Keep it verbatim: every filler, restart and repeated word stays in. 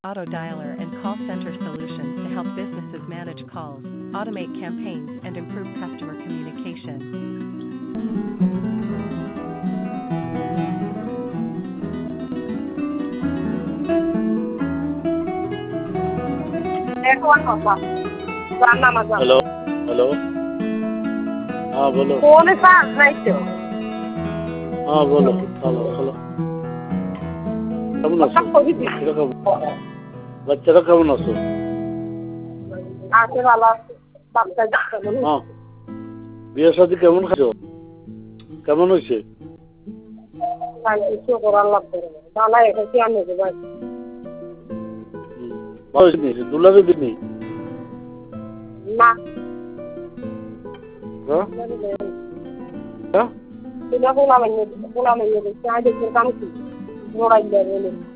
Auto dialer and call center solutions to help businesses manage calls, automate campaigns, and improve customer communication. Hello hello हाँ बोलो phone charge নাই তো हाँ बोलो hello hello কেমন আছো বাচ্চারা কেমন বাচ্চারা কেমন আছো আছে ভালো আছে বাচ্চা কেমন হ্যাঁ বিয়ে শাদী কেমন খাচ্ছ কেমন হয়েছে কিছু করার লাগবে ভালো এসেছি আমি ভাই ভালো হয়েছে দুলারে দিনি না হ্যাঁ হ্যাঁ এটা বলা মানে বলা মানে চাই দেখতে কাম কি মোড়াই দেবে